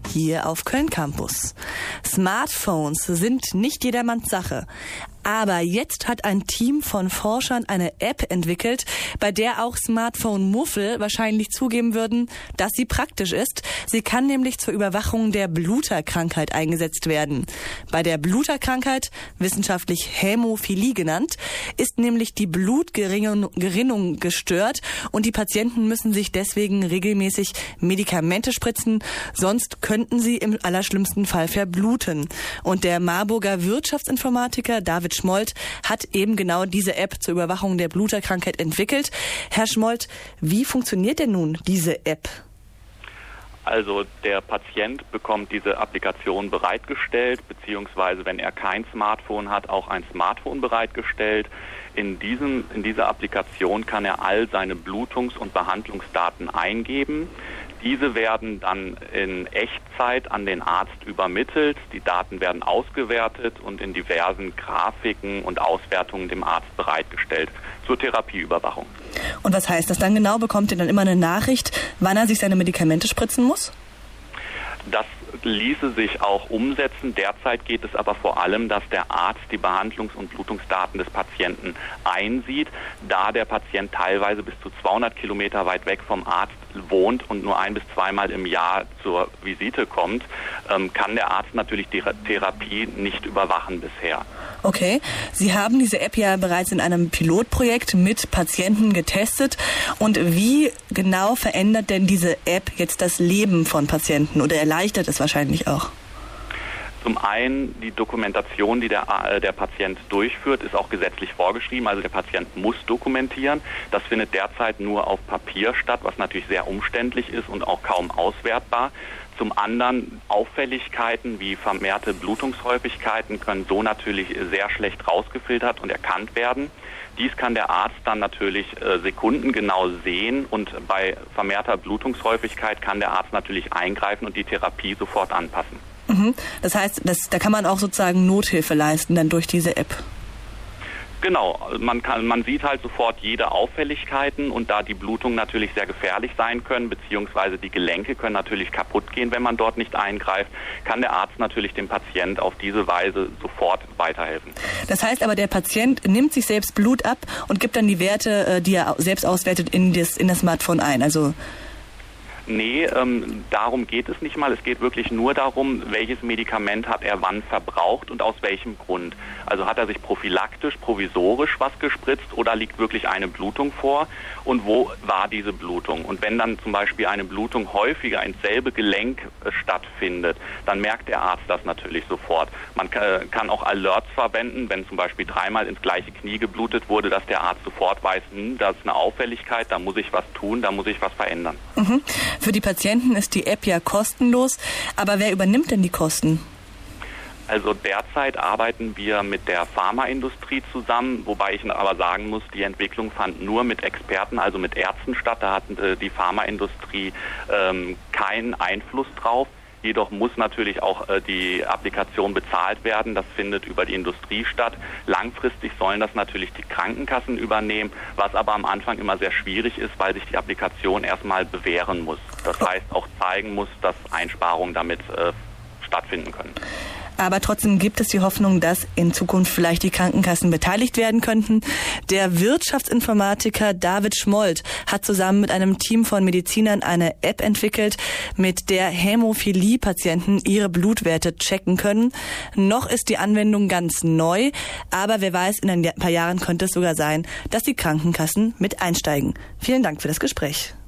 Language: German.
hier auf Köln Campus. Smartphones sind nicht jedermanns Sache. Aber jetzt hat ein Team von Forschern eine App entwickelt, bei der auch Smartphone-Muffel wahrscheinlich zugeben würden, dass sie praktisch ist. Sie kann nämlich zur Überwachung der Bluterkrankheit eingesetzt werden. Bei der Bluterkrankheit, wissenschaftlich Hämophilie genannt, ist nämlich die Blutgerinnung gestört und die Patienten müssen sich deswegen regelmäßig Medikamente spritzen, sonst könnten sie im allerschlimmsten Fall verbluten. Und der Marburger Wirtschaftsinformatiker David Schmold hat eben genau diese App zur Überwachung der Bluterkrankheit entwickelt. Herr Schmold, wie funktioniert denn nun diese App? Also der Patient bekommt diese Applikation bereitgestellt, beziehungsweise wenn er kein Smartphone hat, auch ein Smartphone bereitgestellt. In dieser Applikation kann er all seine Blutungs- und Behandlungsdaten eingeben. Diese werden dann in Echtzeit an den Arzt übermittelt. Die Daten werden ausgewertet und in diversen Grafiken und Auswertungen dem Arzt bereitgestellt zur Therapieüberwachung. Und was heißt das dann genau? Bekommt er dann immer eine Nachricht, wann er sich seine Medikamente spritzen muss? Das ließe sich auch umsetzen. Derzeit geht es aber vor allem, dass der Arzt die Behandlungs- und Blutungsdaten des Patienten einsieht. Da der Patient teilweise bis zu 200 Kilometer weit weg vom Arzt wohnt und nur 1- bis 2-mal im Jahr zur Visite kommt, kann der Arzt natürlich die Therapie nicht überwachen bisher. Okay, Sie haben diese App ja bereits in einem Pilotprojekt mit Patienten getestet. Und wie genau verändert denn diese App jetzt das Leben von Patienten oder erleichtert es wahrscheinlich auch? Zum einen die Dokumentation, die der Patient durchführt, ist auch gesetzlich vorgeschrieben. Also der Patient muss dokumentieren. Das findet derzeit nur auf Papier statt, was natürlich sehr umständlich ist und auch kaum auswertbar. Zum anderen Auffälligkeiten wie vermehrte Blutungshäufigkeiten können so natürlich sehr schlecht rausgefiltert und erkannt werden. Dies kann der Arzt dann natürlich sekundengenau sehen und bei vermehrter Blutungshäufigkeit kann der Arzt natürlich eingreifen und die Therapie sofort anpassen. Das heißt, da kann man auch sozusagen Nothilfe leisten dann durch diese App. Genau, man sieht halt sofort jede Auffälligkeiten und da die Blutungen natürlich sehr gefährlich sein können, beziehungsweise die Gelenke können natürlich kaputt gehen, wenn man dort nicht eingreift, kann der Arzt natürlich dem Patient auf diese Weise sofort weiterhelfen. Das heißt aber, der Patient nimmt sich selbst Blut ab und gibt dann die Werte, die er selbst auswertet, in das Smartphone ein, also... Nee, darum geht es nicht mal. Es geht wirklich nur darum, welches Medikament hat er wann verbraucht und aus welchem Grund. Also hat er sich prophylaktisch, provisorisch was gespritzt oder liegt wirklich eine Blutung vor und wo war diese Blutung? Und wenn dann zum Beispiel eine Blutung häufiger ins selbe Gelenk stattfindet, dann merkt der Arzt das natürlich sofort. Man kann auch Alerts verwenden, wenn zum Beispiel 3-mal ins gleiche Knie geblutet wurde, dass der Arzt sofort weiß, das ist eine Auffälligkeit, da muss ich was tun, da muss ich was verändern. Für die Patienten ist die App ja kostenlos, aber wer übernimmt denn die Kosten? Also derzeit arbeiten wir mit der Pharmaindustrie zusammen, wobei ich aber sagen muss, die Entwicklung fand nur mit Experten, also mit Ärzten statt. Da hat die Pharmaindustrie keinen Einfluss drauf. Jedoch muss natürlich auch die Applikation bezahlt werden. Das findet über die Industrie statt. Langfristig sollen das natürlich die Krankenkassen übernehmen, was aber am Anfang immer sehr schwierig ist, weil sich die Applikation erstmal bewähren muss. Das heißt auch zeigen muss, dass Einsparungen damit stattfinden können. Aber trotzdem gibt es die Hoffnung, dass in Zukunft vielleicht die Krankenkassen beteiligt werden könnten. Der Wirtschaftsinformatiker David Schmold hat zusammen mit einem Team von Medizinern eine App entwickelt, mit der Hämophilie-Patienten ihre Blutwerte checken können. Noch ist die Anwendung ganz neu, aber wer weiß, in ein paar Jahren könnte es sogar sein, dass die Krankenkassen mit einsteigen. Vielen Dank für das Gespräch.